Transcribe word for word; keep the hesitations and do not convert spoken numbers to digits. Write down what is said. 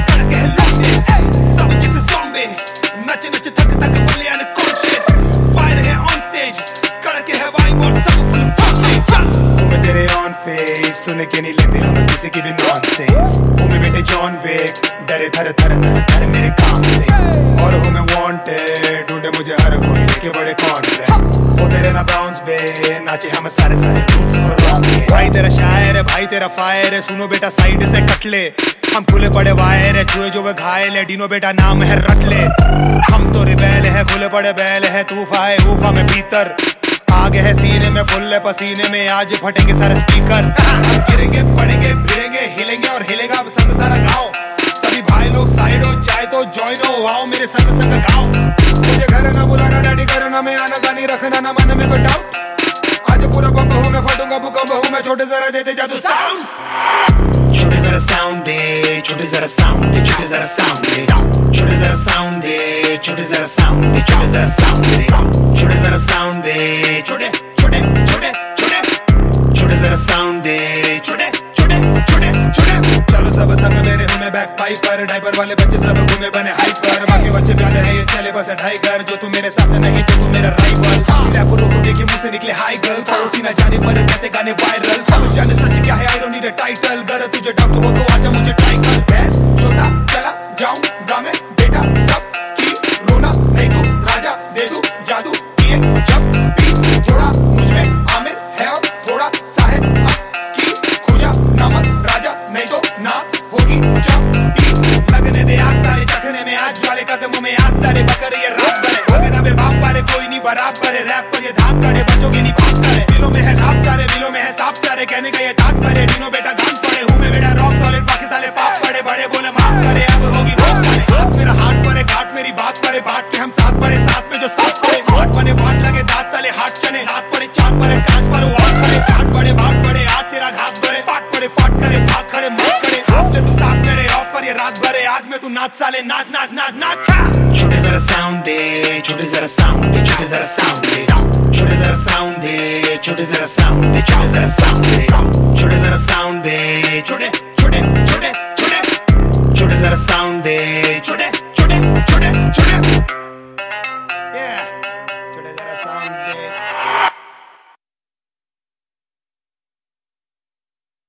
कड़क है लौंडे सब जिसे सॉम्बे नचे नचे थक थक बोले अनकॉन्शियस फायर है ऑन स्टेज कड़क है वाइब और सब फुल फॉर्म चल हूँ तेरे ऑन फेस सुन के नहीं लेते हम किसी की भी नॉनसेंस हूँ मैं बेटे जॉन विक डरे थर थर थर थर मेरे काम से और हूँ मैं वांटेड ढूंढे मुझे हर कोई लेके बड़े कॉन्फिडेंट हो तेरे ना बाउंस बे नाचे हम सारे सारे रूल्स को रॉन्ग भाई तेरा शायर है भाई तेरा फायर है सुनो बेटा साइड से कटले हम खुले पड़े वायर है चुए जो वे घायल है डिनो बेटा नाम है रट ले हम तो रिबेल है खुले पड़े बैल है तूफा है ऊफा में भीतर आगे है सीने में फुल है पसीने में आज फटेंगे सारे स्पीकर गिरेंगे पड़ेंगे भिड़ेंगे हिलेंगे और हिलेगा अब संग सारा गाँव सभी भाई लोग साइड हो चाहे तो ज्वाइन हो आओ मेरे संग संग गाओ मुझे घर ना बुलाना डैडी करना मैं आना गानी रखना ना मन में कोई डाउट आज पूरा बम्ब हूँ मैं फटूंगा भूकंप हूँ मैं छोटे जरा देते जादू साउंड छोटे जरा साउंड दे छोटे जरा साउंड दे छोटे जरा साउंड दे छोटे जरा साउंड दे छोटे जरा साउंड दे छोटे जरा साउंड दे छोटे जरा साउंड दे छोटे छोटे छोटे छोटे छोटे जरा साउंड दे छोटे छोटे छोटे छोटे चलो सब संग मेरे हूँ मैं बैक पाइपर डाइपर वाले बच्चे सब घूमे बने हाइपर बाकी बच्चे प्याले हैं ये चले बस ढाई कर जो तू मेरे साथ नहीं तो तू मेरा राइवल रैपरों को देखे मुझसे निकले हाई गर्ल पड़ोसी ना जाने पर कहते गाने वायरल सब जाने सच क्या है I don't need a title अगर तुझे डाउट हो तो आजा मुझे ट्राई कर बेस्ट जोता चला जाऊंगा मैं बेटा सब की रोना नहीं तू राजा दे दूं जादू किए जब भी थोड़ा मुझमें आमिर है और थोड़ा सा है की खुजा नमक राजा नहीं तो ना होगी जब भी लगने दे आग सारे चखने में आज वाले कदमों में आज तारे बकर ये रात भरे भगना में बाप पारे कोई नहीं बराबर है रैप पर ये धाक करे बचोगे नहीं भाग करे दिलों में है रात सारे दिलों में है सांप सारे कहने का ये ताक परे डिनो बेटा गान पड़े हूँ मैं बेटा रॉक सॉलिड बाकी साले पाप पड़े बड़े बोले माफ करे अब होगी बहुत करे हाथ मेरा हाथ परे घाट मेरी बात परे बाट के हम साथ पड़े साथ में जो साथ पड़े हाथ बने वाट लगे दांत तले हाथ चने रात पड़े चांद परे कान पर वाट पड़े घाट बड़े भाग बड़े आज तेरा घास बड़े फाट पड़े फाट करे भाग खड़े मार करे हाथ से तू साथ मेरे ऑफर ये रात भरे आज में तू नाच साले नाच नाच नाच नाच छोटे जरा साउंड दे छोटे जरा साउंड दे छोटे जरा साउंड दे छोटे जरा साउंड दे छोटे जरा साउंड दे छोटे जरा साउंड दे छोटे जरा साउंड दे छोटे